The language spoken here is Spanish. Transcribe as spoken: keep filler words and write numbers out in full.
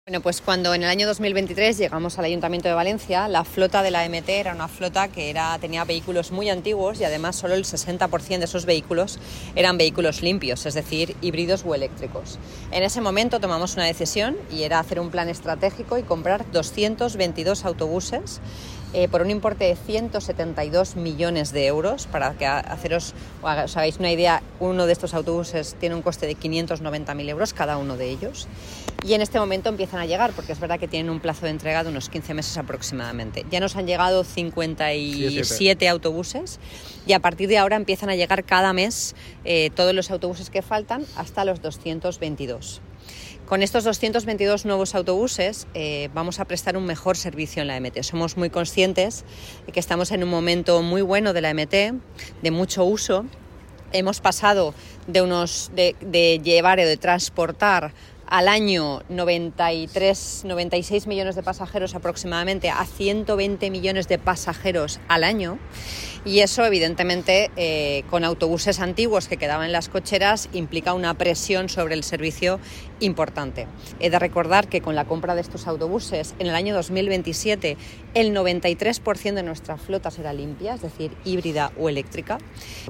Bueno, pues cuando en el año dos mil veintitrés llegamos al Ayuntamiento de Valencia, la flota de la E M T era una flota que era, tenía vehículos muy antiguos y además solo el sesenta por ciento de esos vehículos eran vehículos limpios, es decir, híbridos o eléctricos. En ese momento tomamos una decisión y era hacer un plan estratégico y comprar doscientos veintidós autobuses eh, por un importe de ciento setenta y dos millones de euros. Para que haceros, os hagáis una idea, uno de estos autobuses tiene un coste de quinientos noventa mil euros cada uno de ellos. Y en este momento empiezan a llegar, porque es verdad que tienen un plazo de entrega de unos quince meses aproximadamente. Ya nos han llegado cincuenta y siete autobuses y a partir de ahora empiezan a llegar cada mes eh, todos los autobuses que faltan hasta los doscientos veintidós. Con estos doscientos veintidós nuevos autobuses eh, vamos a prestar un mejor servicio en la E M T. Somos muy conscientes de que estamos en un momento muy bueno de la E M T, de mucho uso. Hemos pasado de, unos, de, de llevar o de transportar al año noventa y tres, noventa y seis millones de pasajeros aproximadamente a ciento veinte millones de pasajeros al año, y eso evidentemente eh, con autobuses antiguos que quedaban en las cocheras implica una presión sobre el servicio importante. He de recordar que con la compra de estos autobuses en el año dos mil veintisiete el noventa y tres por ciento de nuestra flota será limpia, es decir, híbrida o eléctrica.